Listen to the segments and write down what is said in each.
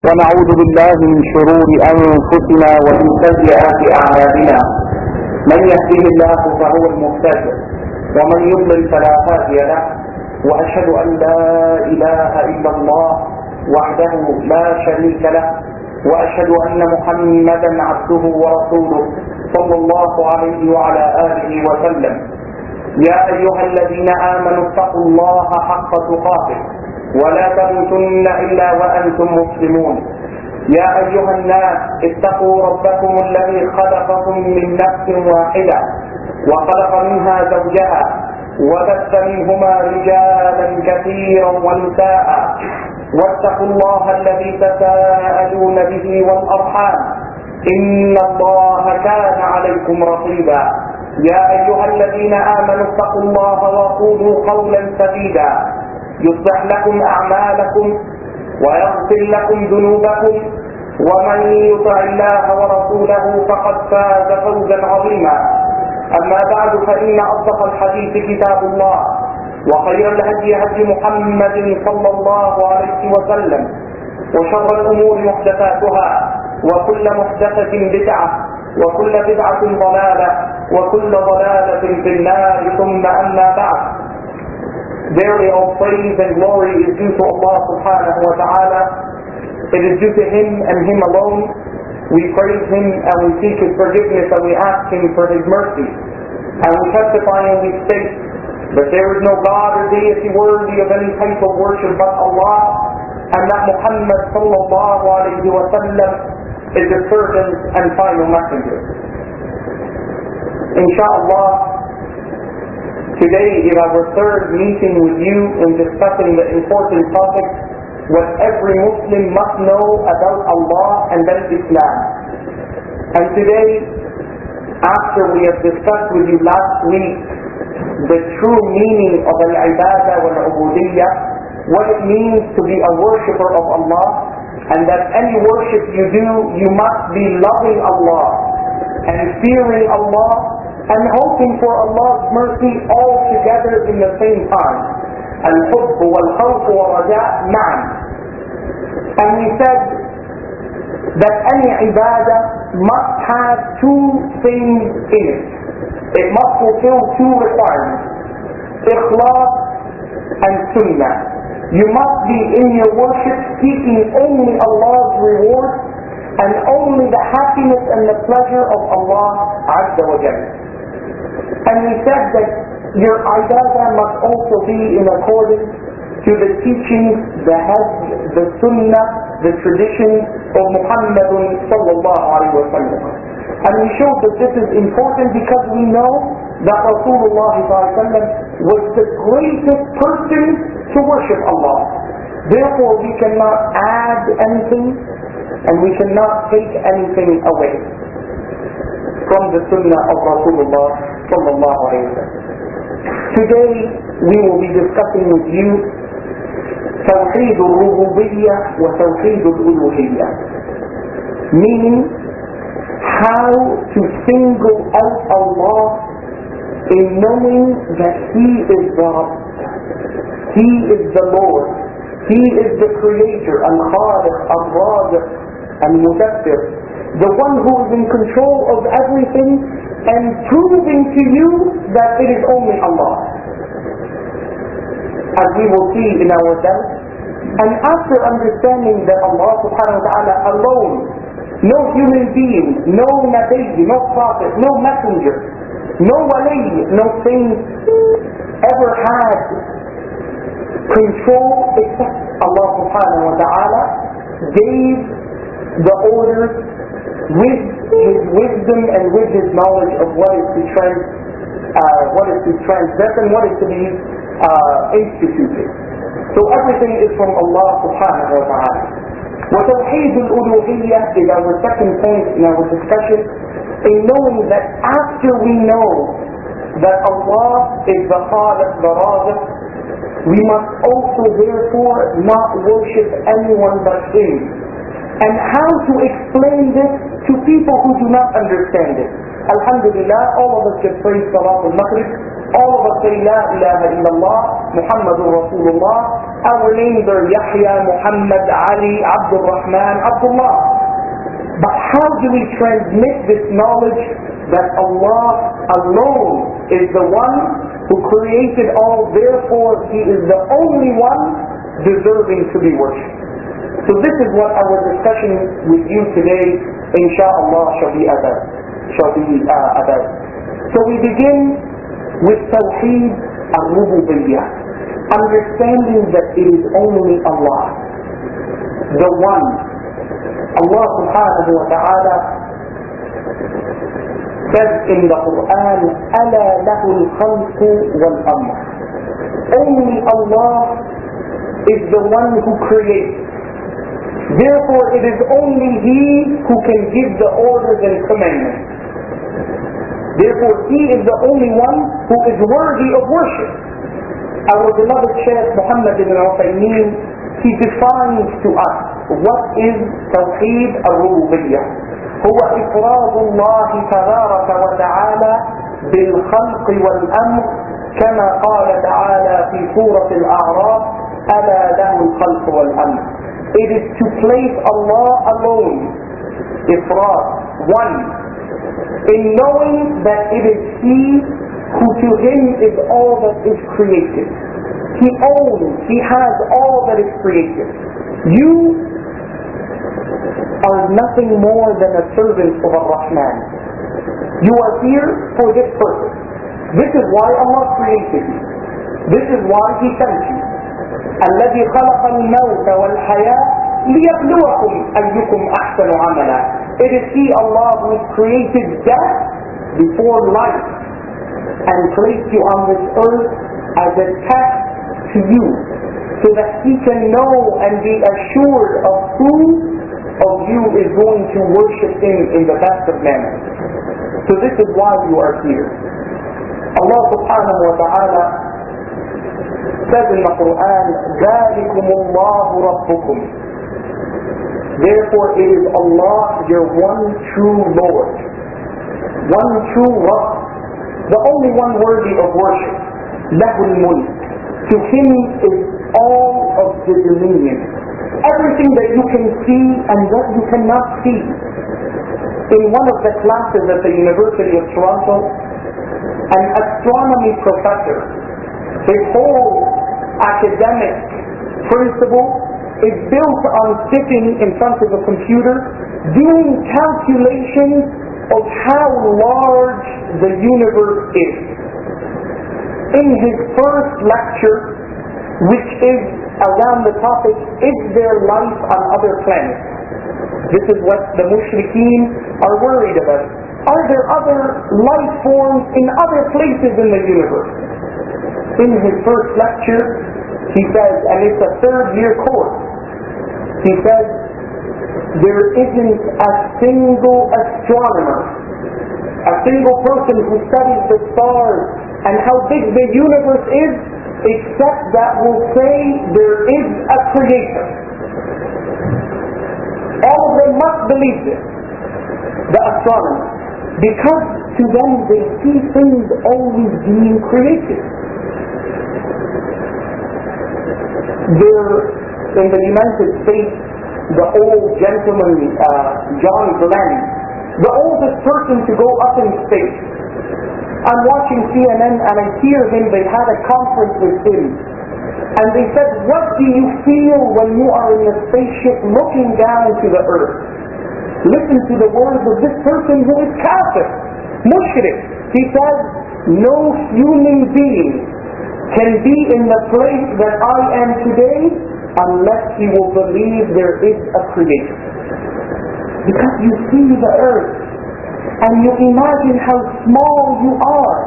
ونعوذ بالله من شرور أنفسنا ومن سيئات أعمالنا. من يهده الله فهو المهتد ومن يضلل فلا هادي له. وأشهد أن لا إله إلا الله وحده لا شريك له، وأشهد أن محمدا عبده ورسوله صلى الله عليه وعلى آله وسلم. يا أيها الذين آمنوا اتقوا الله حق تقاته ولا تموتن إلا وأنتم مسلمون. يا أيها الناس اتقوا ربكم الذي خلقكم من نفس واحدة وخلق منها زوجها وبث منهما رجالا كثيرا ونساء، واتقوا الله الذي تساءلون به والأرحام إن الله كان عليكم رقيبا. يا أيها الذين آمنوا اتقوا الله وقولوا قولا سديدا يصلح لكم أعمالكم ويغفر لكم ذنوبكم، ومن يطع الله ورسوله فقد فاز فوزا عظيما. أما بعد، فإن أصدق الحديث كتاب الله، وخير الهدي هدي محمد صلى الله عليه وسلم، وشر الأمور محدثاتها، وكل محدثة بدعة، وكل بدعة ضلالة، وكل ضلالة في النار. ثم أما بعد. Verily all praise and glory is due to Allah subhanahu wa ta'ala. It is due to Him and Him alone. We praise Him and we seek His forgiveness and we ask Him for His mercy. And we testify and we state that there is no God or deity worthy of any type of worship but Allah, and that Muhammad sallallahu alayhi wa sallam is His servant and final messenger. Insha'Allah, today is our third meeting with you in discussing the important topic, what every Muslim must know about Allah and then Islam. And today, after we have discussed with you last week the true meaning of al-ibadah wal-ubudiyyah, what it means to be a worshipper of Allah, and that any worship you do, you must be loving Allah and fearing Allah and hoping for Allah's mercy all together in the same time. Al-hubb wal-khawf wa-raja' ma'an. And we said that any ibadah must have two things in it. It must fulfill two requirements: ikhlas and sunnah. You must be in your worship seeking only Allah's reward and only the happiness and the pleasure of Allah Azza wa Jalla. And we said that your ibadah must also be in accordance to the teachings, the hajj, the sunnah, the tradition of Muhammad sallallahu alayhi wa sallam. And we showed that this is important because we know that Rasulullah sallallahu alayhi wa sallam was the greatest person to worship Allah. Therefore we cannot add anything and we cannot take anything away from the sunnah of Rasulullah sallallahu alayhi wa sallam. Today we will be discussing with you Tawheed al-Rububiyyah wa Tawheed al-Uluhiyyah, meaning how to single out Allah in knowing that He is God, He is the Lord, He is the Creator, Al-Khaliq, Al-Raziq, Al-Mudabbir, the one who is in control of everything, and proving to you that it is only Allah, as we will see in our dars. And after understanding that Allah subhanahu wa ta'ala alone, no human being, no nabi, no prophet, no messenger, no wali, no saint ever had control except Allah subhanahu wa ta'ala gave the orders with His wisdom and with His knowledge of what is to transgress and what is to be instituted. So everything is from Allah subhanahu wa ta'ala. وتوحيد الألوهية is our second point in our discussion, in knowing that after we know that Allah is the Khaliq, the Raziq, we must also therefore not worship anyone but Him. And how to explain this to people who do not understand it? Alhamdulillah, all of us can pray Salat al-Maghrib, all of us say La ilaha illallah, Muhammadur Rasulullah, our names are Yahya, Muhammad, Ali, Abdul Rahman, Abdullah. But how do we transmit this knowledge that Allah alone is the one who created all, therefore He is the only one deserving to be worshipped? So this is what our discussion with you today, inshaAllah, shall be about. So we begin with Tawheed al-Rububiyyah, understanding that it is only Allah, the one. Allah subhanahu wa ta'ala says in the Quran, أَلَا لَهُ الْخَلْقُ وَالْأَمْرُ. Only Allah is the one who creates. Therefore it is only He who can give the orders and commandments. Therefore He is the only one who is worthy of worship. Our beloved Shaykh Muhammad ibn Uthaymeen, he defines to us what is Tawheed al-Rububiyyah. هو إفراد الله تبارك وتعالى بالخلق والأمر كما قال تعالى في سورة الأعراف ألا له الخلق والأمر. It is to place Allah alone, Ifrad, one, in knowing that it is He who to Him is all that is created. He owns, He has all that is created. You are nothing more than a servant of Ar-Rahman. You are here for this purpose. This is why Allah created you. This is why He sent you. الذي خلق الموت والحياة ليبلوكم أيكم أحسن عملا. It is He, Allah, who created death before life and placed you on this earth as a test to you, so that He can know and be assured of who of you is going to worship Him in the best of manners. So this is why you are here. Allah subhanahu wa ta'ala says in the Quran, ذَلِكُمُ اللَّهُ رَبُّكُمْ. Therefore it is Allah, your one true Lord, one true Rabb, the only one worthy of worship. لَهُ الْمُلْكِ. To Him is all of the dominion. Everything that you can see and that you cannot see. In one of the classes at the University of Toronto, an astronomy professor, his whole academic principle is built on sitting in front of a computer doing calculations of how large the universe is. In his first lecture, which is around the topic, is there life on other planets? This is what the mushrikeen are worried about. Are there other life forms in other places in the universe? In his first lecture, he says, and it's a third-year course, he says, there isn't a single astronomer, a single person who studies the stars and how big the universe is, except that will say there is a creator. All of them must believe this, the astronomers, because to them they see things always being created. There, in the United States, the old gentleman, John Glenn, the oldest person to go up in space. I'm watching CNN and I hear him, they had a conference with him. And they said, what do you feel when you are in the spaceship looking down to the earth? Listen to the words of this person who is kafir, mushrik. He says, no human being can be in the place that I am today unless he will believe there is a creator. Because you see the earth and you imagine how small you are.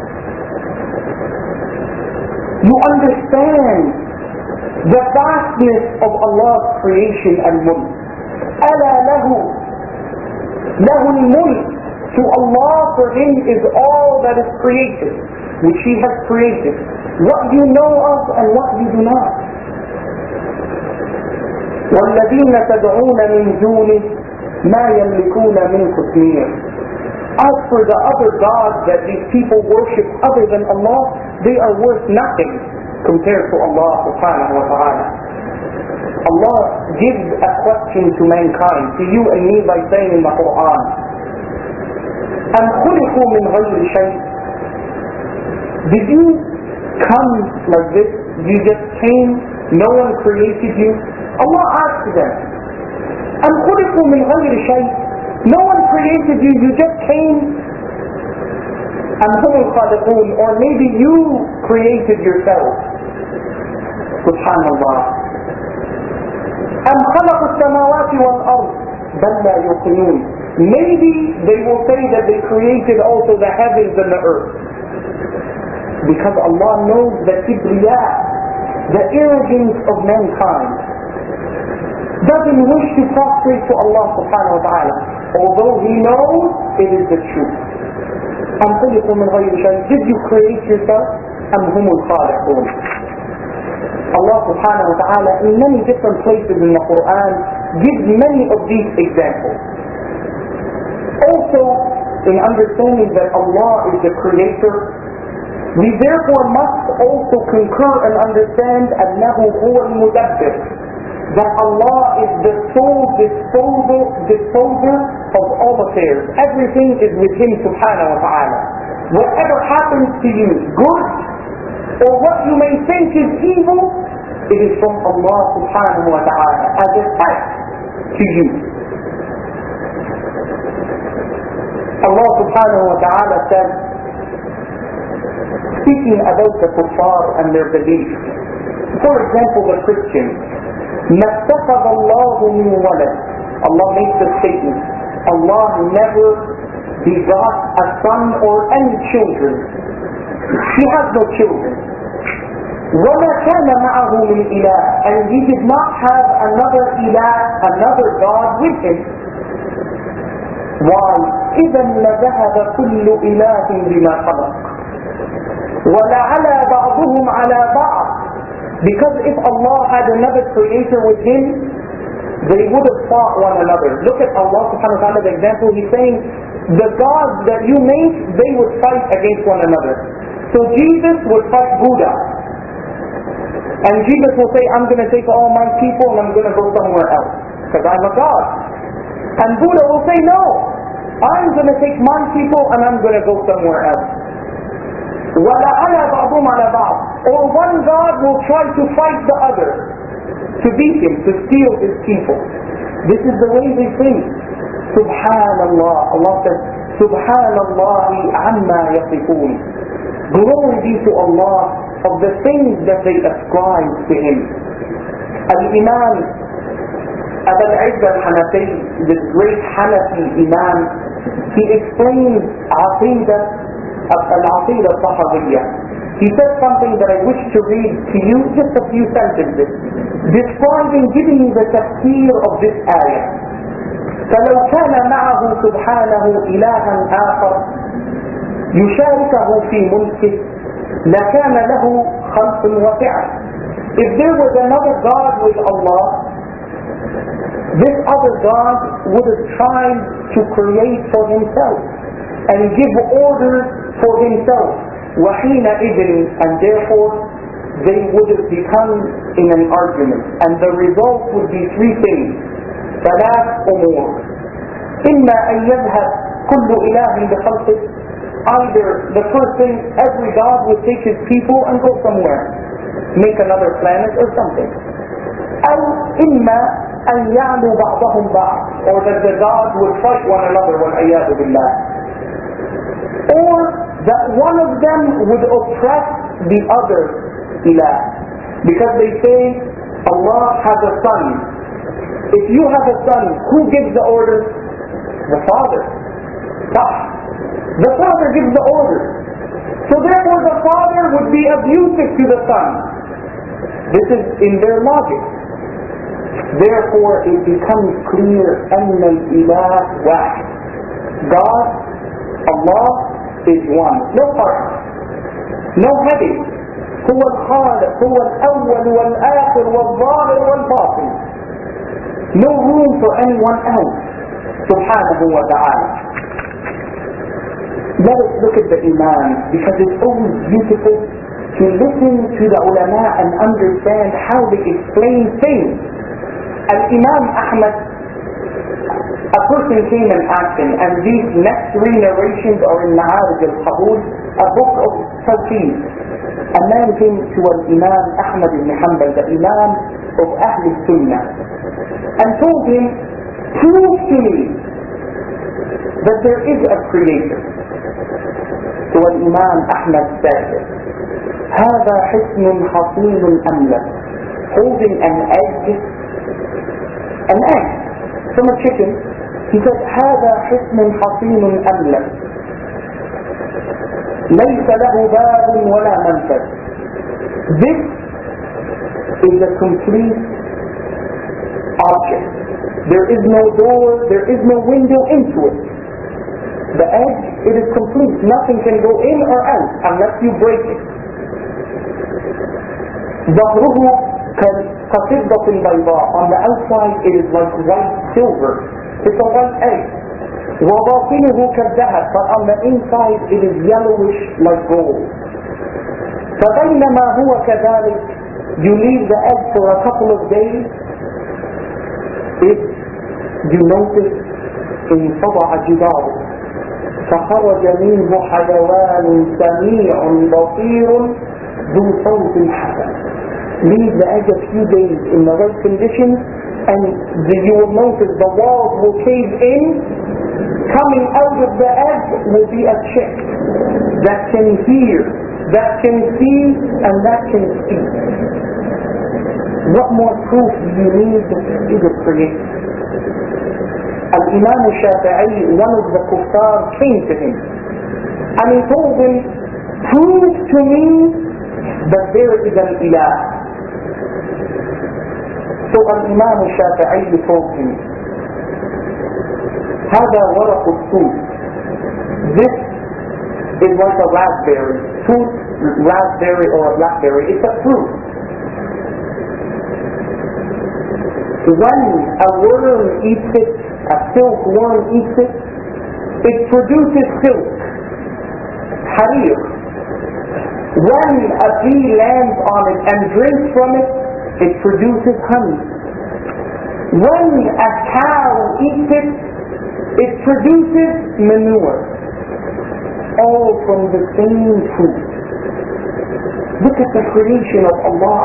You understand the vastness of Allah's creation and mulk. أَلَا لَهُ الْمُلْكِ. To Allah, for Him is all that is created, which He has created. What you know of and what you do not. وَالَّذِينَ تَدْعُونَ مِنْ دُونِهِ مَا يَمْلِكُونَ مِنْ قِطْمِيرٍ. As for the other gods that these people worship other than Allah, they are worth nothing. compared to Allah subhanahu wa ta'ala. Allah gives a question to mankind, to you and me, by saying in the Quran, أَمْ خُلِقُوا مِنْ غَيْرِ شَيْءٍ. Did you come like this? You just came, no one created you? Allah asked them, أَمْ خُلِقُوا مِنْ غَيْرِ شَيْءٍ. No one created you, you just came. أَمْ هُمُ الْخَالِقُونَ. Or maybe you created yourself. Subhanallah. أَمْ خَلَقُوا السَّمَاوَاتِ وَالْأَرْضِ بَلْ لَا يُوقِنُونَ. Maybe they will say that they created also the heavens and the earth. Because Allah knows the kibriya, the arrogance of mankind, doesn't wish to prostrate to Allah subhanahu wa ta'ala, although He knows it is the truth. أَمْ خُلِقُوا مِنْ غَيْرِ شَيْءٍ. Did you create yourself? أَمْ هُمُ الْخَالِقُونَ. Allah subhanahu wa ta'ala in many different places in the Quran gives many of these examples. Also, in understanding that Allah is the creator, we therefore must also concur and understand أنه هو المدبر, that Allah is the sole disposer of all affairs. Everything is with Him subhanahu wa ta'ala. Whatever happens to you, good or what you may think is evil, it is from Allah subhanahu wa ta'ala as a fact to you. Allah subhanahu wa ta'ala says, speaking about the kuffar and their belief, for example the Christians, مَا اتَّخَذَ اللَّهُ مِنْ وَلَدٍ. Allah makes a statement, Allah never begot a son or any children. He has no children. وَمَا كَانَ مَعَهُ مِنْ إِلَهٍ. And He did not have another ilah, another God with Him. Why? إِذًا لَذَهَبَ كُلُّ إِلَهٍ بِمَا خَلَقَ وَلَعَلَى بَعْضُهُمْ عَلَى بَعْضٍ. Because if Allah had another creator with Him, they would have fought one another. Look at Allah subhanahu wa ta'ala, the example. He's saying, the gods that you make, they would fight against one another. So Jesus would fight Buddha. And Jesus will say, I'm going to take all my people and I'm going to go somewhere else, because I'm a God. And Buddha will say, no, I'm going to take my people and I'm going to go somewhere else. وَلَعَلَى بَعْضُهُمْ عَلَى بَعْضٍ. Or one God will try to fight the other, to beat him, to steal his people. This is the way they think. Subhanallah. Allah says, Subhanallahi amma yasifun. Glory be to Allah of the things that they ascribe to Him. Al-Imam Abu al-Izz al-Hanafi, this great Hanafi Imam, he explains al-Aqidah al-Tahawiyya. He said something that I wish to read to you, just a few sentences, giving you the tafsir of this ayah. فَلَوْ كَانَ مَعَهُ سُبْحَانَهُ إِلَهًا آخَرَ يُشَارِكَهُ فِي مُلْكِهِ لَكَانَ لَهُ خَلْقٌ وَسِعٌ. If there was another God with Allah, this other God would have tried to create for himself and give orders for himself. وَحِينَئِذٍ. And therefore they would have become in an argument, and the result would be three things. ثلاث أمور. إما أن يذهب كل إله بخلقه. Either the first thing, every God would take his people and go somewhere, make another planet or something. أو إما أن يعلو بعضهم بعض. Or that the gods would fight one another والعياذ بالله. Or that one of them would oppress the other ilah. Because they say Allah has a son. If you have a son, who gives the order? The father. The father gives the order. So therefore the father would be abusive to the son. This is in their logic. Therefore it becomes clear أن الإله واحد. God, Allah, is one. No partner. No heavy. هو الخالق. هو الأول والآخر والظاهر والباطن. No room for anyone else. Subhanahu wa ta'ala. Let us look at the Iman, because it's always beautiful to listen to the ulama and understand how they explain things. Al-Imam Ahmad, a person came and asked him, and these next three narrations are in Ma'arij al-Qabul, a book of Tawheed. A man came to Al-Imam Ahmad ibn Hanbal, the Imam of Ahl Sunnah, and told him, prove to me that there is a creator. So Al-Imam Ahmad said, هذا حسن حصين أملك, holding an egg from a chicken. He said, هذا حسن حصين أملك ليس له باب ولا منفذ. This is a complete object. There is no door, there is no window into it. The egg, it is complete. Nothing can go in or out unless you break it. ظهره كفضة بيضاء. On the outside it is like white silver. It's a white egg. وباطنه كالذهب. But on the inside it is yellowish like gold. فبينما هو كذلك, you leave the egg for a couple of days, you notice انفضع جداره فخرج منه حيوان سميع بصير ذو صوت حسن. Leave the egg a few days in the right conditions and you will notice the walls will cave in. Coming out of the egg will be a chick that can hear, that can see, and that can speak. What more proof do you need that there is a creator? Al-Imam al-Shafi'i, one of the kuffar, came to him and he told him, prove to me that there is an ilah. So Al-Imam al-Shafi'i told him, هذا ورق التوت. This is like a raspberry. Fruit, raspberry or a blackberry, it's a fruit. When a worm eats it, a silkworm eats it, it produces silk, harir. When a bee lands on it and drinks from it, it produces honey. When a cow eats it, it produces manure. All from the same fruit. Look at the creation of Allah.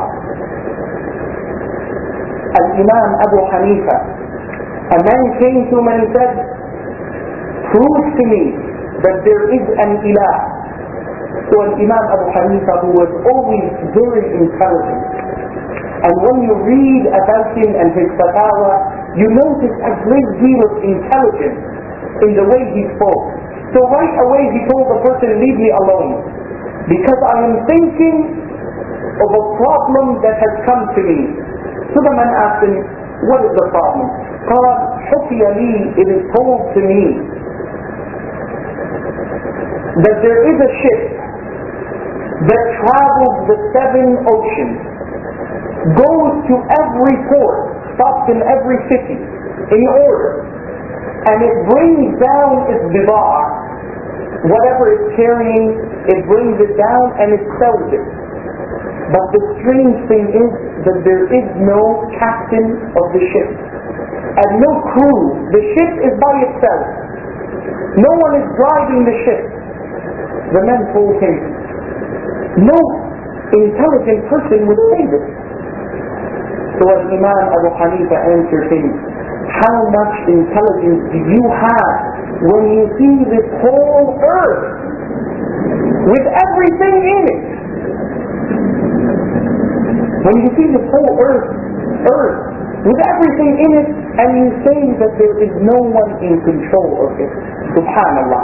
Al-Imam Abu Hanifa, a man came to him and said, prove to me that there is an ilah. So Al-Imam Abu Hanifa, who was always very intelligent, and when you read about him and his fatawa, you notice a great deal of intelligence in the way he spoke. So right away he told the person, leave me alone, because I am thinking of a problem that has come to me. So the man asked him, what is the problem? قال حكي لي, it is told to me that there is a ship that travels the 7 oceans, goes to every port, stops in every city in order, and it brings down its bida'ah, whatever it's carrying, it brings it down and it sells it. But the strange thing is that there is no captain of the ship and no crew. The ship is by itself. No one is driving the ship. The man told him, no intelligent person would say this. So Imam Abu Hanifa answered him, how much intelligence do you have when you see this whole earth with everything in it? When you see this whole earth with everything in it, and you say that there is no one in control of it. Subhanallah.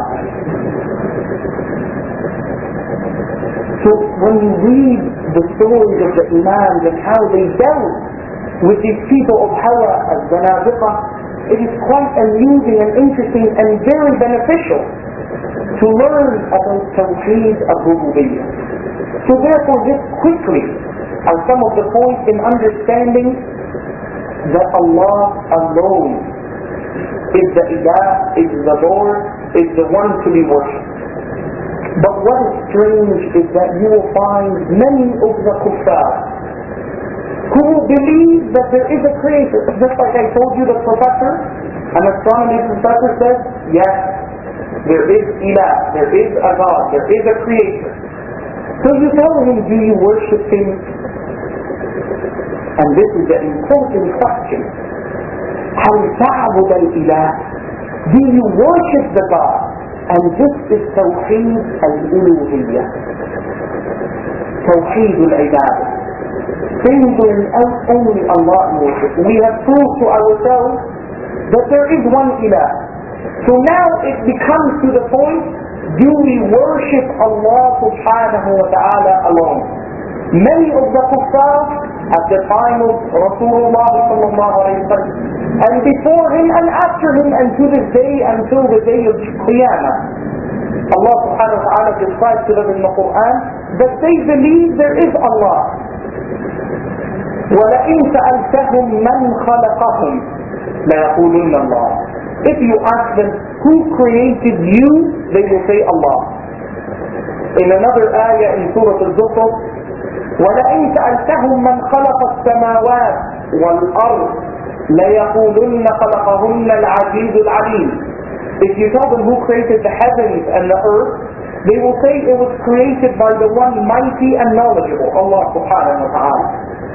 So when you read the stories of the Imams and how they dealt with these people of Hawa, al-Zanadiqa, it is quite amusing and interesting and very beneficial to learn about Tawheed al-Rububiyyah. So therefore, this quickly are some of the points in understanding that Allah alone is the Ilah, is the Lord, is the one to be worshipped. But what is strange is that you will find many of the kuffar who will believe that there is a creator. Just like I told you, the professor, an astronomy professor says, yes, there is ilah, there is a God, there is a creator. So you tell him, do you worship him? And this is the important question. هل تعبد الإله? Do you worship the God? And this is توحيد الألوهية. توحيد العبادة. Singling out only Allah in worship. We have proved to ourselves that there is one ilah. So now it becomes to the point, do we worship Allah subhanahu wa ta'ala alone? Many of the kuffar at the time of Rasulullah sallallahu alayhi wa sallam, and before him and after him and to this day until the day of Qiyamah, Allah subhanahu wa ta'ala describes to them in the Quran that they believe there is Allah. وَلَئِنْ سَأَلْتَهُمْ مَنْ خَلَقَهُمْ لَيَقُولُنَّ اللَّهِ. If you ask them, who created you? They will say Allah. In another ayah in Surah Al-Zukhruf, وَلَئِنْ سَأَلْتَهُمْ مَنْ خَلَقَ السَّمَاوَاتِ وَالْأَرْضِ لَيَقُولُنَّ خَلَقَهُنَّ الْعَزِيزُ الْعَلِيمُ. If you tell them who created the heavens and the earth, they will say it was created by the one mighty and knowledgeable, Allah subhanahu wa ta'ala.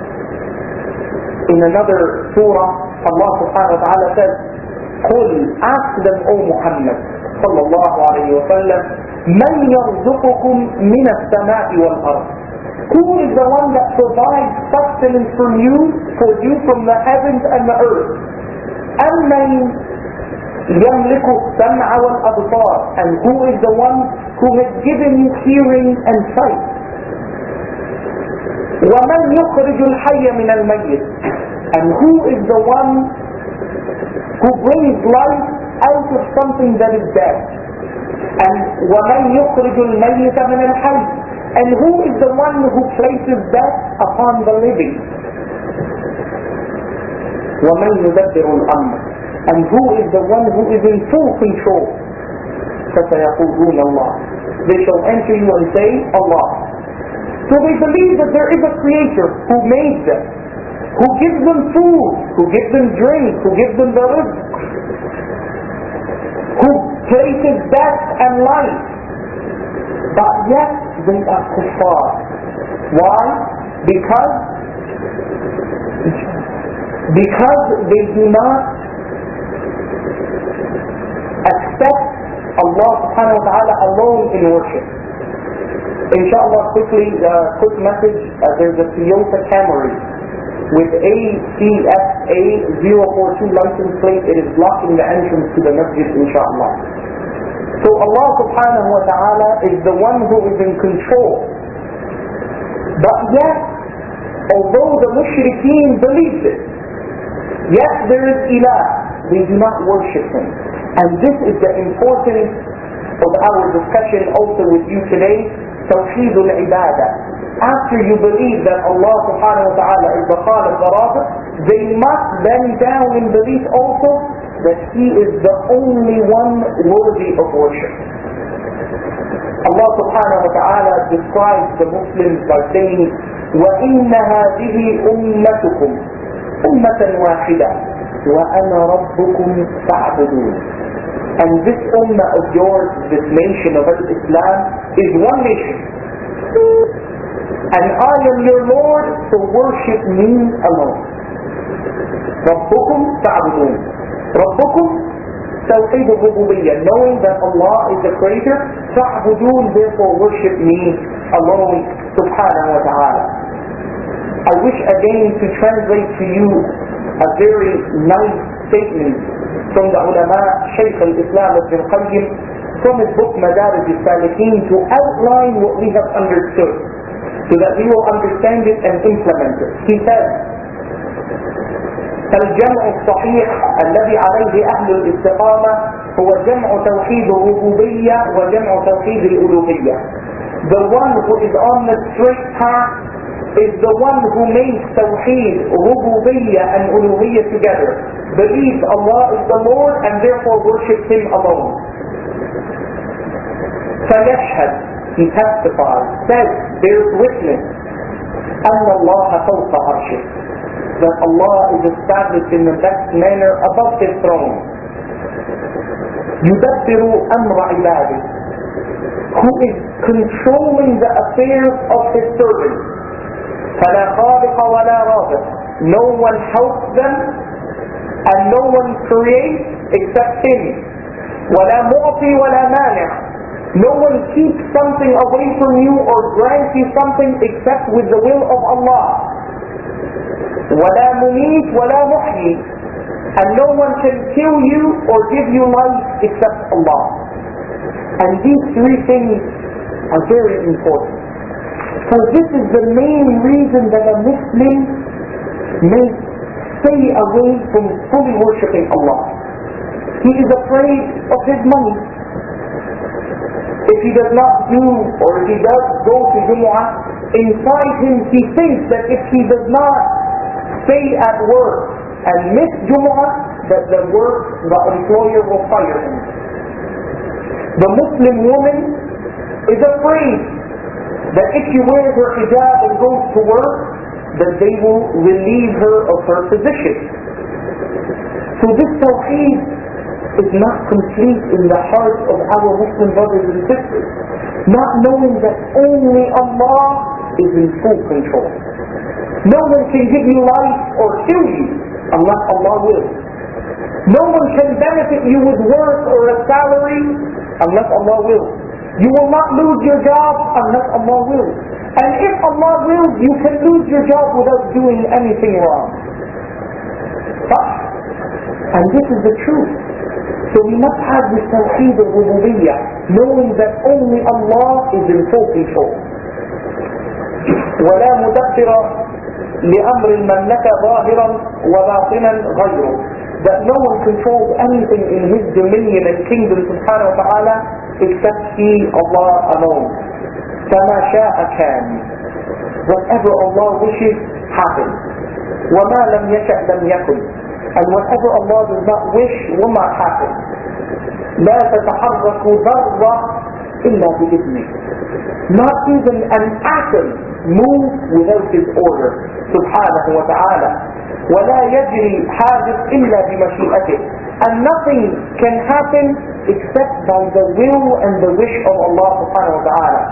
In another surah, Allah subhanahu wa ta'ala says, قُلْ, ask them, O Muhammad sallallahu alayhi wa sallam, مَنْ يَرْزُقُكُمْ مِنَ السَّمَاءِ وَالْأَرْضِ. Who is the one that provides sustenance for you from the heavens and the earth? أَمَّنْ يَمْلِكُ السَّمْعَ وَالْأَبْصَارِ. And who is the one who has given you hearing and sight? وَمَنْ يُخْرِجُ الْحَيَّ مِنَ الْمَيِّتِ. And who is the one who brings life out of something that is dead? And وَمَنْ يُخْرِجُ الْمَيِّتَ مِنَ الْحَيِّ. And who is the one who places death upon the living? وَمَنْ يُدَبِّرُ الْأَمْرِ. And who is the one who is in full control? فَسَيَقُولُونَ اللَّهِ. They shall answer you and say, Allah. So they believe that there is a creator who made them, who gives them food, who gives them drink, who gives them the rizq, who places death and life. But yet they are kuffar. Why? Because they do not accept Allah subhanahu wa ta'ala alone in worship. Inshallah, quick message, there's a Toyota Camry with ACSA 042 license plate. It is blocking the entrance to the masjid, inshallah. So Allah subhanahu wa ta'ala is the one who is in control. But yet, although the mushrikeen believe it, yes, there is ilah, they do not worship him. And this is the importance of our discussion also with you today, توحيد العبادة. After you believe that Allah subhanahu wa ta'ala is the Khaliq al-Rafiq, they must bend down in belief also that He is the only one worthy of worship. Allah subhanahu wa ta'ala describes the Muslims by saying, وَإِنَّ هَذِهِ أُمَّتُكُمْ أُمَّةً وَاحِدَةً وَأَنَا رَبُّكُمْ فَاعْبُدُونِ. And this ummah of yours, this nation of Islam, is one nation. And I am your Lord, so worship me alone. رَبُّكُمْ فَاعْبُدُونِ. رَبُّكُمْ توحيد الربوبية, knowing that Allah is the creator. فَاعْبُدُونِ, therefore worship me alone, subhanahu wa ta'ala. I wish again to translate to you a very nice statement from the ulama, Shaykh al-Islam ibn Qayyim, from his book Madarij al-Salikin, to outline what we have understood, so that we will understand it and implement it. He says, فالجمع الصحيح الذي عليه أهل الاستقامة هو جمع توحيد الربوبية وجمع توحيد الألوهية. The one who is on the straight path is the one who makes tawheed, rububiyyah and uluhiyyah together. Believes Allah is the Lord and therefore worships Him alone. فيشهد he testifies, says, bears witness, أن الله فوق عرشه, that Allah is established in the best manner above His throne. يدبر أمر عباده, who is controlling the affairs of His servants. فلا خالق ولا رازق, no one helps them and no one creates except Him. ولا معطي ولا مانع, no one keeps something away from you or grants you something except with the will of Allah. ولا مميت ولا محيي, and no one can kill you or give you life except Allah. And these three things are very important. So this is the main reason that a Muslim may stay away from fully worshipping Allah. He is afraid of his money. If he does not do, or if he does go to Jumu'ah, inside him he thinks that if he does not stay at work and miss Jumu'ah, that the employer will fire him. The Muslim woman is afraid that if she wears her hijab and goes to work, that they will relieve her of her position. So this tawheed is not complete in the heart of our Muslim brothers and sisters, not knowing that only Allah is in full control. No one can give you life or kill you unless Allah will. No one can benefit you with work or a salary unless Allah will. You will not lose your job unless Allah will. And if Allah wills, you can lose your job without doing anything wrong. And this is the truth. So we must have this tawheed al-rububiyyah, knowing that only Allah is in full control. ولا مدبر لأمر المملكة ظاهرا وباطنا غيره, that no one controls anything in His dominion and kingdom subhanahu wa ta'ala except He, Allah alone. كما شاء كان, whatever Allah wishes happens. وما لم يشأ لم يكن, and whatever Allah does not wish will not happen. لا تتحرك ذرة إلا بإذنه, not even an atom moves without His order subhanahu wa ta'ala. ولا يجري حادث إلا بمشيئته, and nothing can happen except by the will and the wish of Allah subhanahu wa ta'ala.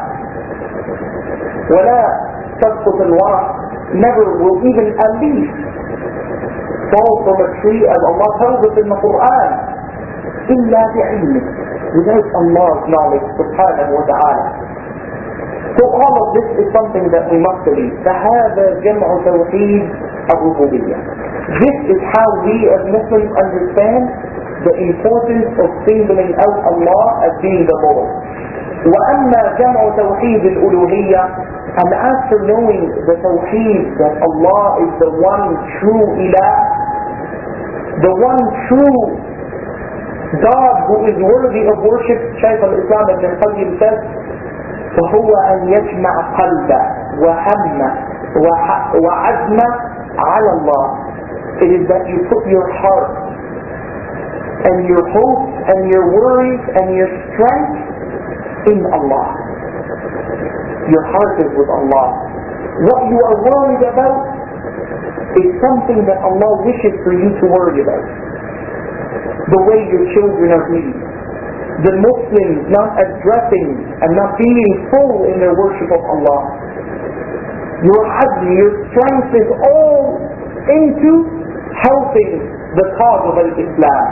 ولا تسقط الورق, never will even a leaf fall from a tree, as Allah tells us in the Quran, إلا بعلمه, without Allah's knowledge subhanahu wa ta'ala. So all of this is something that we must believe. فهذا جمع توحيد الربوبية. This is how we as Muslims understand the importance of singling out Allah as being the Lord. وأما جمع توحيد الألوهية, and after knowing the tawheed that Allah is the one true ilah, the one true God who is worthy of worship, Shaykh al-Islam ibn al-Qayyim says, فهو أن يجمع قلبه وهمه وعزمه على الله. It is that you put your heart and your hopes and your worries and your strength in Allah. Your heart is with Allah. What you are worried about is something that Allah wishes for you to worry about. The way your children are raised, the Muslims not addressing and not being full in their worship of Allah. Your azm, your strength is all into helping the cause of Islam.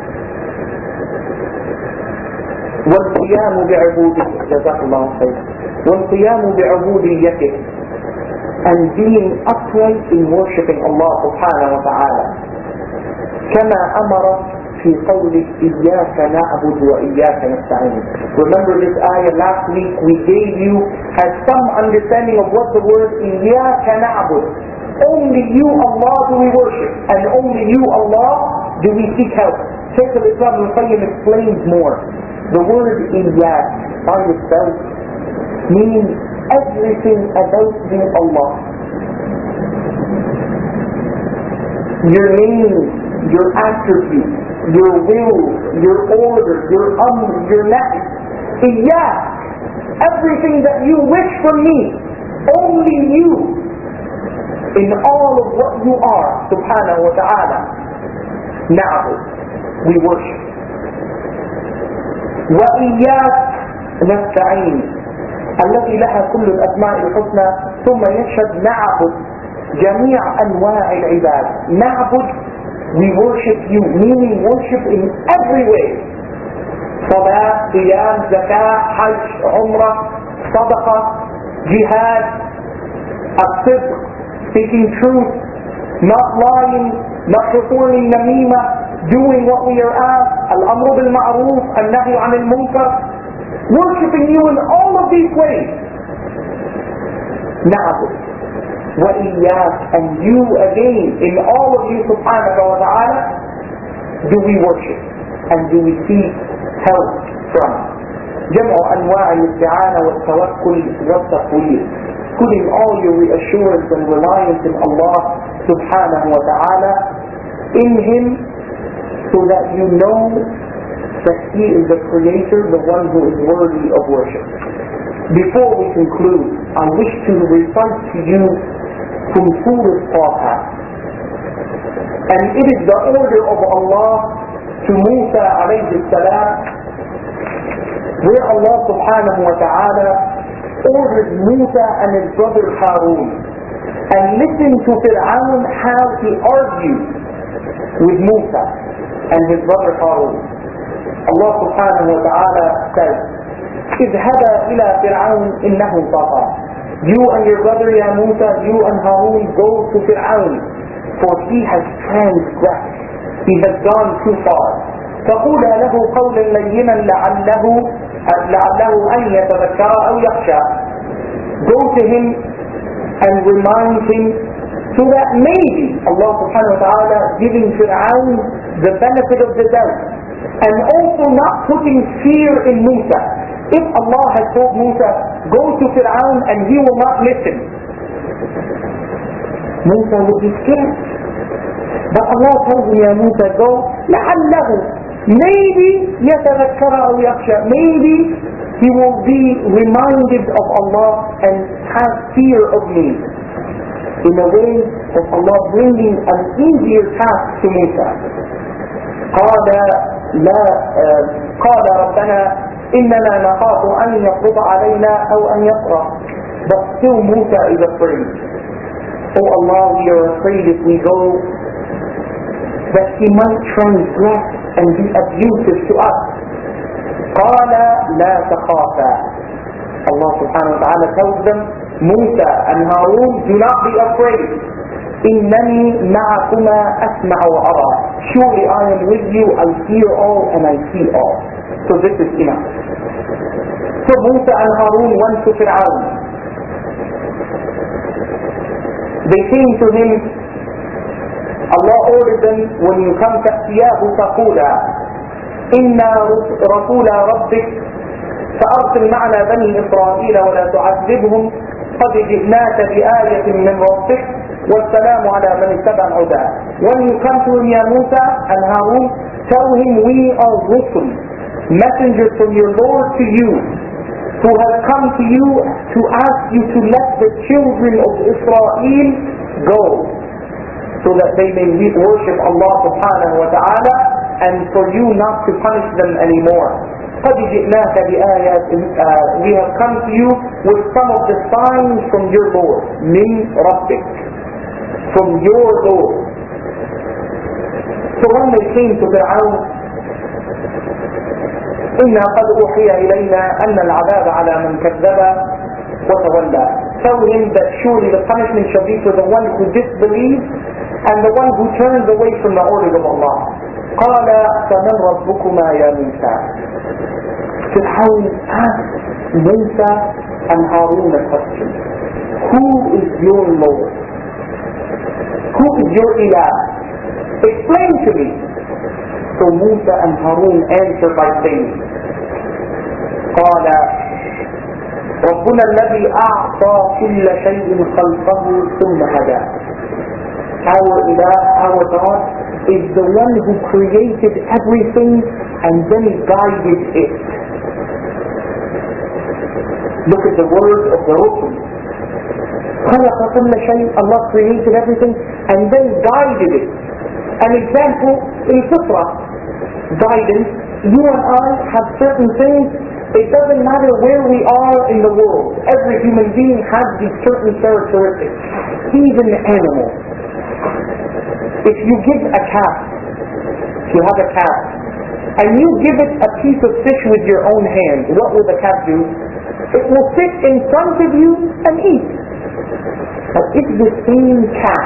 والقيام بعبوديته, جزاك الله خير. والقيام بعبوديته, and being upright in worshipping Allah subhanahu wa ta'ala. كما أمر في قوله إياك نعبد وإياك نستعين. Remember this ayah last week we gave you as some understanding of what the word إياك نعبد. Only you Allah do we worship, and only you Allah do we seek help. Shaykh al-Islam al-Qayyim explains more. The word إياك by itself means everything about you Allah. Your name, your attributes, your will, your order, your your nahi. Iyak, everything that you wish from me, only you, in all of what you are, subhanahu wa ta'ala, na'bud, we worship. وإياك نستعين التي لها كل الأسماء الحسنى ثم يشهد نعبد جميع أنواع العباد. نعبد, we worship you, meaning worship in every way. Salah, Qiyam, Zakah, Hajj, Umrah, Sadaqah, Jihad, As-Sidq, speaking truth, not lying, not performing namimah, doing what we are asked, Al-Amru bil-Ma'ruf, Al-Nahyu 'anil Munkar, worshiping you in all of these ways. Na'bud wa iyyak, and you again, in all of you subhanahu wa ta'ala, do we worship and do we seek help from. جمع أنواع الاستعانة والتوكل والتقوير, putting all your reassurance and reliance in Allah subhanahu wa ta'ala, in Him, so that you know that He is the Creator, the one who is worthy of worship. Before we conclude, I wish to recite to you from Surah Taha. And it is the order of Allah to Musa alayhi salam, where Allah subhanahu wa ta'ala ordered Musa and his brother Harun. And listen to Fir'aun how he argued with Musa and his brother Harun. Allah subhanahu wa ta'ala says, اذهبا إلى فرعون إنه طغى. You and your brother Ya Musa, you and Harun, go to Fir'aun, for he has transgressed. He has gone too far. فقولا له قولا لينا لعله أن يتذكر أو يخشى. Go to him and remind him, so that maybe Allah subhanahu wa ta'ala giving Fir'aun the benefit of the doubt, and also not putting fear in Musa. If Allah had told Musa, go to Fir'aun and he will not listen, Musa would be scared. But Allah told him, Ya Musa, go, لعله, maybe يتذكر أو يخشى, maybe he will be reminded of Allah and have fear of me. In a way of Allah bringing an easier task to Musa. قال ربنا إننا نخاف أن يفرط علينا أو أن يطغى. But still Musa is afraid. Oh Allah, we are afraid if we go that he might transgress and be abusive to us. قال لا تخافا. Allah subhanahu wa ta'ala tells them, Musa and Harun, do not be afraid. إنني معكما أسمع وأرى. Surely I am with you, I hear all and I see all. So this is enough. So Musa and Harun went to Fir'aun. They came to him. Allah ordered them, when you come تأتياه فقولا إنا رسول ربك فأرسل معنا بني إسرائيل ولا تعذبهم قد جئناك بآية من ربك والسلام على من اتبع الهدى. When you come to him, Ya Musa and Harun, tell him we are Rusul, messengers from your Lord to you, who have come to you to ask you to let the children of Israel go, so that they may worship Allah subhanahu wa ta'ala, and for you not to punish them anymore. قَدْ جِئْنَاكَ بِآيَاتٍ, we have come to you with some of the signs from your Lord, مِنْ رَبِّكَ, from your Lord. So when they came to Fir'aun, إِنَّا قَدْ أُوحِيَ إِلَيْنَا أَنَّ الْعَذَابَ عَلَى مَنْ كَذَّبَ وَتَوَلَّى. Tell him that surely the punishment shall be for the one who disbelieves and the one who turns away from the orders of Allah. قَالَ فَمَنْ رَبُّكُمَا يَا مُوسَى. Fir'aun asked Musa and Harun a question. Who is your Lord? Who is your Ilah? Explain to me. So Musa and Harun answered by saying, قال ربنا الذي أعطى كل شيء خلقه ثم هدى. Our Ilah, our God, is the one who created everything and then guided it. Look at the words of the Rusul. خَلَقَ كُلَّ شَيْءٍ, Allah created everything and then guided it. An example in Fitrah, guidance. You and I have certain things. It doesn't matter where we are in the world. Every human being has these certain characteristics. Even animals. If you give a cat, if you have a cat, and you give it a piece of fish with your own hand, what will the cat do? It will sit in front of you and eat. But if the same cat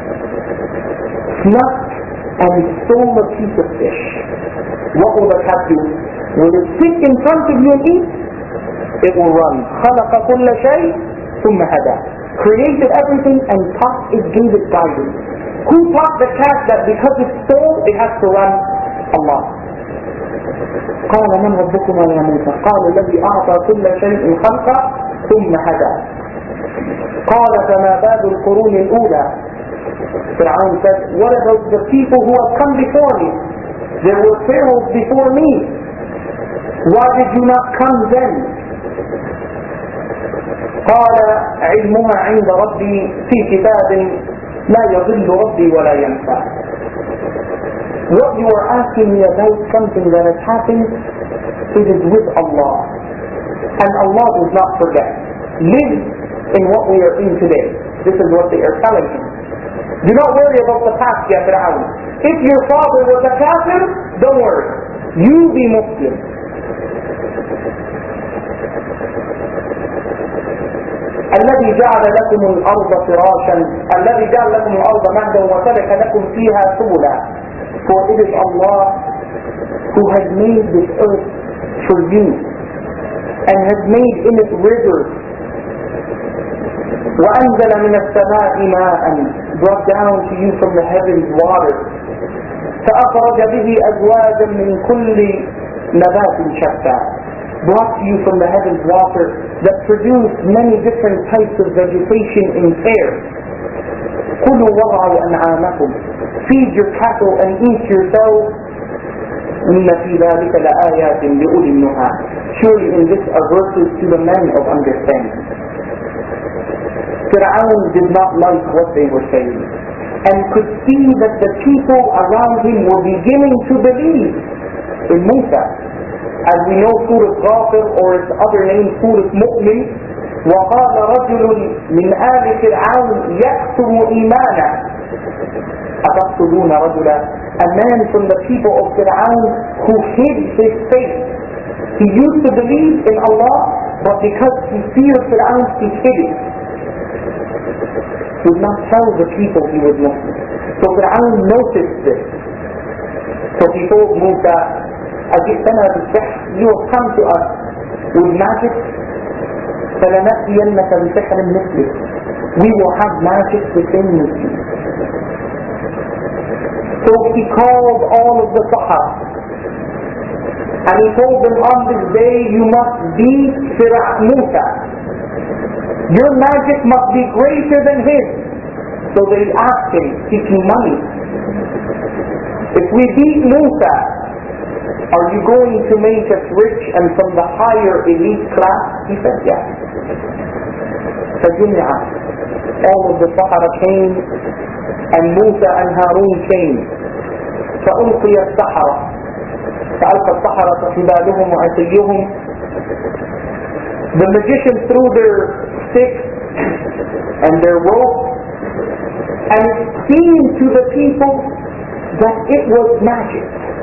snuffed and stole a piece of fish, what will the cat do? Will it sit in front of you and eat? It will run. خَلَقَ كُلَّ شَيْءٍ ثُمَّ هَدَى. Created everything and taught it, gave it guidance. Who taught the cat that because it stole, it has to run? Allah. قال من ربكما يا موسى قال الذي أعطى كل شيء خلقه ثم هدى قال فما بال القرون الأولى. Fir'aun said, what about the people who have come before me? There were pharaohs before me. Why did you not come then? قال علمها عند ربي في كتاب لا يضل ربي ولا ينسى. What you are asking me about something that has happened, it is with Allah. And Allah does not forget. Live in what we are in today. This is what they are telling him. Do not worry about the past, Ya Fir'aun. If your father was a kafir, don't worry. You be Muslim. الذي جعل لكم الأرض فراشا الذي جعل لكم الأرض مهدا وسلك لكم فيها سبلا. For it is Allah who has made this earth for you and has made in it rivers. وأنزل من السماء ماء, brought down to you from the heavens water. فأخرج به أزواجا من كل نبات شتى, brought to you from the heavens water that produced many different types of vegetation in pairs. كلوا وارعوا أنعامكم, feed your cattle and eat yourselves. إن في ذلك لآيات لأولي النهى. Surely in this are verses to the men of understanding. Fir'aun did not like what they were saying and could see that the people around him were beginning to believe in Musa. As we know, Surah Ghafir, or its other name, Surah Mu'min, وَقَالَ رَجُلٌ مِنْ آلِ فِرْعَوْنَ يَكْتُمُ إِيمَانَهُ أَتَقْتُلُونَ رَجُلًا. A man from the people of Fir'aun who hid his faith. He used to believe in Allah, but because he feared Fir'aun, he hid it. He would not tell the people he was Muslim. So Fir'aun noticed this. So he told Musa, أجئتنا بالسحر, you have come to us with magic, فلنأتينك بسحر مثله. We will have magic the same with you. So he called all of the Sahara and he told them, on this day you must beat Musa. Your magic must be greater than his. So they asked him, seeking money, if we beat Musa, are you going to make us rich and from the higher elite class? He said, yes. فَجُمِعَ, all of the Sahara came, and Musa and Harun came. فَأُلْقِيَ السَّحَرَةُ, فَأَلْقَى السَّحَرَةَ حِبَالُهُمْ وَعِصِيُّهُمْ. The magicians threw their sticks and their ropes, and it seemed to the people that it was magic.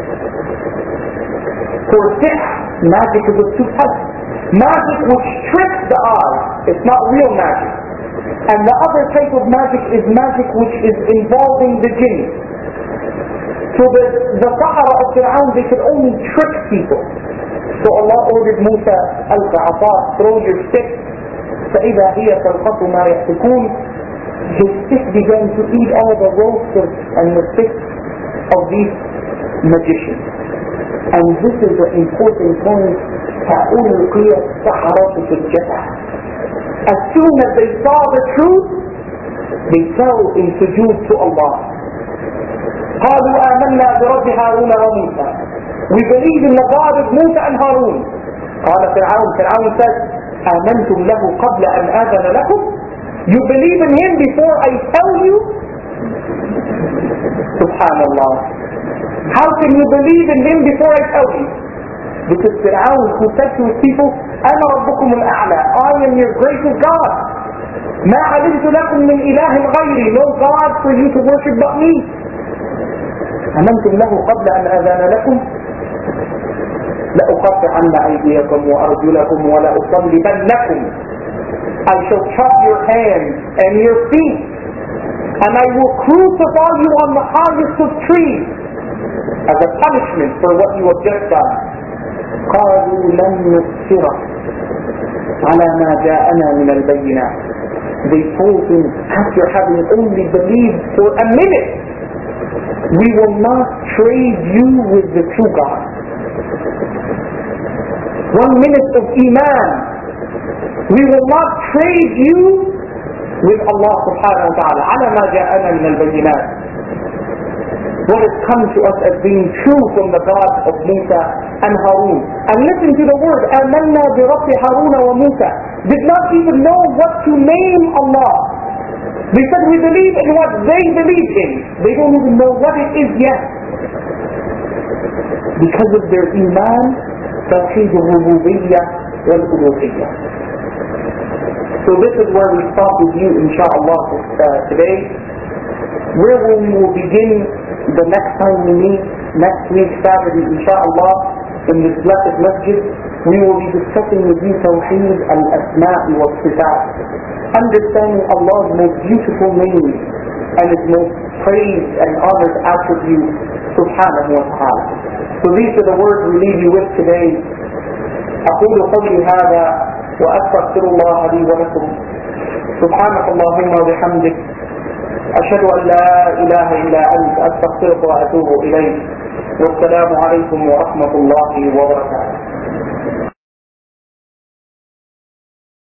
For sihr, magic is of two types. Magic which tricks the eye, it's not real magic. And the other type of magic is magic which is involving the jinn. So the Sahara of Fir'aun, they could only trick people. So Allah ordered Musa, ألقى عصاك, throw your stick. فإذا هي تلقف ما يأفكون. His stick began to eat all the ropes and the sticks of these magicians. And this is the important point. فألقي السحرة سجدا. As soon as they saw the truth, they fell in sujood to Allah. قالوا آمنا برب هارون وموسى. We believe in the God of Musa and Harun. قال فرعون said, آمنتم له قبل أن آذن لكم? You believe in him before I tell you? Subhanallah. How can you believe in him before I tell you? Because Fir'aun, who said to his people, أنا ربكم الأعلى, I am your greatest God. ما علمت لكم من إله غيري, no God for you to worship but me. آمنتم له قبل أن آذن لكم لأقطعن أيديكم وأرجلكم ولأصلبنكم. I shall chop your hands and your feet, and I will crucify you on the highest of trees as a punishment for what you have just done. قالوا لن نؤثرك على ما جاءنا من البينات. They told him, after having only believed for a minute, we will not trade you with the true God. 1 minute of Iman, we will not trade you with Allah subhanahu wa ta'ala. على ما جاءنا من البينات. What has come to us as being true from the God of Musa and Harun. And listen to the word, آمنا برب هارون وموسى. Did not even know what to name Allah. They said we believe in what they believe in. They don't even know what it is yet. Because of their Iman, توحيد الربوبية والألوهية. So this is where we stop with you, inshallah, today. Where we will begin the next time we meet, next week, Saturday, inshallah, in this blessed masjid, we will be discussing with you Tawheed al-Asma'i wa Sifat, understanding Allah's most beautiful names and His most praised and honored attributes, subhanahu wa ta'ala. So these are the words we leave you with today. أقول قولي هذا وأستغفر الله لي ولكم. سبحانك اللهم وبحمدك أشهد أن لا إله إلا أنت أستغفرك وأتوب إليك. والسلام عليكم ورحمة الله وبركاته.